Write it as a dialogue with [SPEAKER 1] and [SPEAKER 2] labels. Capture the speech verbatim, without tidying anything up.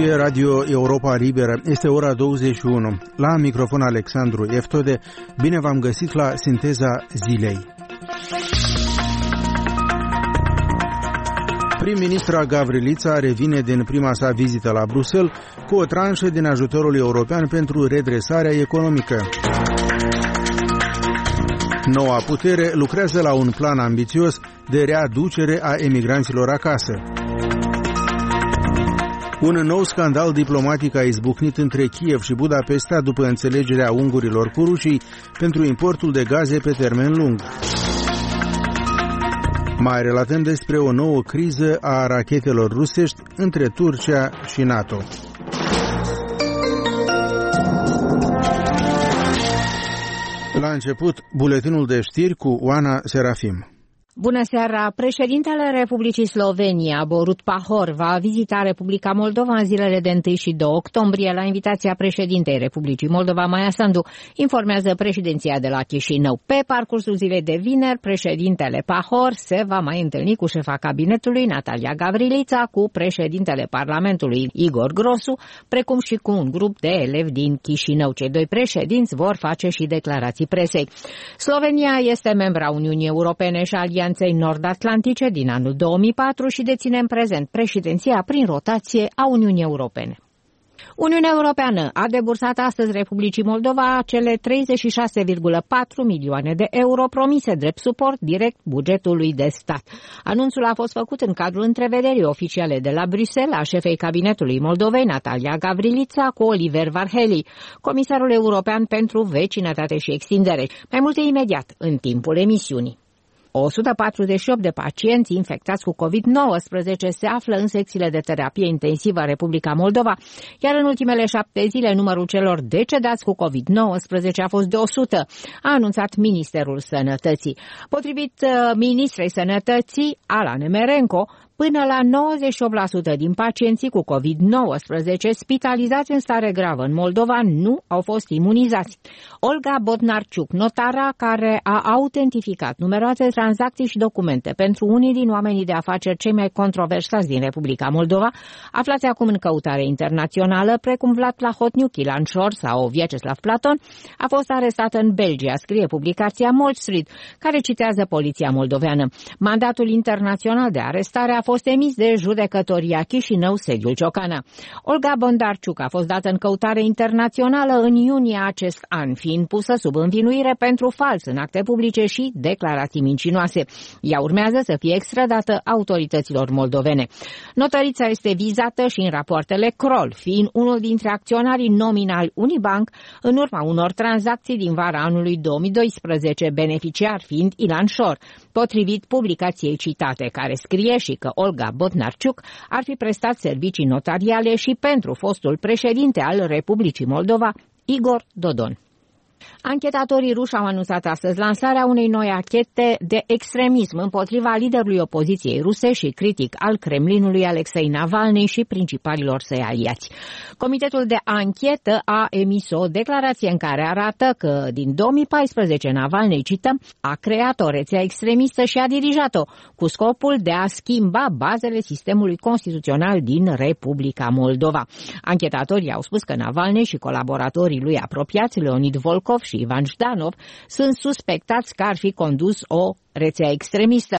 [SPEAKER 1] Fie Radio Europa Liberă, este ora douăzeci și unu. La microfon Alexandru Eftode, bine v-am găsit la Sinteza Zilei. Prim-ministra Gavrilița revine din prima sa vizită la Bruxelles cu o tranșă din ajutorul european pentru redresarea economică. Noua putere lucrează la un plan ambițios de readucere a emigranților acasă. Un nou scandal diplomatic a izbucnit între Kiev și Budapesta după înțelegerea ungurilor cu rușii pentru importul de gaze pe termen lung. Mai relatăm despre o nouă criză a rachetelor rusești între Turcia și NATO. La început, buletinul de știri cu Oana Serafim.
[SPEAKER 2] Bună seara! Președintele Republicii Slovenia, Borut Pahor, va vizita Republica Moldova în zilele de întâi și doi octombrie la invitația președintei Republicii Moldova, Maia Sandu, informează președinția de la Chișinău. Pe parcursul zilei de vineri, președintele Pahor se va mai întâlni cu șefa cabinetului, Natalia Gavrilița, cu președintele Parlamentului, Igor Grosu, precum și cu un grup de elevi din Chișinău. Cei doi președinți vor face și declarații presei. Slovenia este membra Uniunii Europene și Alianței Nord-Atlantice din anul două mii patru și deține în prezent președinția prin rotație a Uniunii Europene. Uniunea Europeană a debursat astăzi Republicii Moldova cele treizeci și șase virgulă patru milioane de euro promise drept suport direct bugetului de stat. Anunțul a fost făcut în cadrul întrevederii oficiale de la Bruxelles a șefei cabinetului Moldovei, Natalia Gavrilița, cu Oliver Varhelyi, comisarul european pentru vecinătate și extindere. Mai multe imediat, în timpul emisiunii. o sută patruzeci și opt de pacienți infectați cu covid nouăsprezece se află în secțiile de terapie intensivă în Republica Moldova, iar în ultimele șapte zile numărul celor decedați cu covid nouăsprezece a fost de o sută, a anunțat Ministerul Sănătății. Potrivit ministrei Sănătății, Ala Nemerenko, până la nouăzeci și opt la sută din pacienții cu covid nouăsprezece spitalizați în stare gravă în Moldova nu au fost imunizați. Olga Bodnarciuc, notara care a autentificat numeroase tranzacții și documente pentru unii din oamenii de afaceri cei mai controversați din Republica Moldova, aflați acum în căutare internațională, precum Vlad Plahotniuc, Ilan Șor sau Vyacheslav Platon, a fost arestată în Belgia, scrie publicația Mall Street, care citează poliția moldoveană. Mandatul internațional de arestare a fost emis de judecătoria Chișinău, sediul Ciocana. Olga Bondarciuc a fost dată în căutare internațională în iunie acest an, fiind pusă sub învinuire pentru fals în acte publice și declarații mincinoase. Ea urmează să fie extradată autorităților moldovene. Notărița este vizată și în rapoartele Kroll, fiind unul dintre acționarii nominali Unibank în urma unor tranzacții din vara anului două mii doisprezece, beneficiar fiind Ilan Șor, potrivit publicației citate, care scrie și că Olga Bodnarciuc ar fi prestat servicii notariale și pentru fostul președinte al Republicii Moldova, Igor Dodon. Anchetatorii ruși au anunțat astăzi lansarea unei noi anchete de extremism împotriva liderului opoziției ruse și critic al Kremlinului Alexei Navalny și principalilor săi aliați. Comitetul de anchetă a emis o declarație în care arată că din două mii paisprezece Navalny, cităm, a creat o rețea extremistă și a dirijat-o cu scopul de a schimba bazele sistemului constituțional din Republica Moldova. Anchetatorii au spus că Navalny și colaboratorii lui apropiați, Leonid Volkov și Ivan Jdanov, sunt suspectați că ar fi condus o rețea extremistă.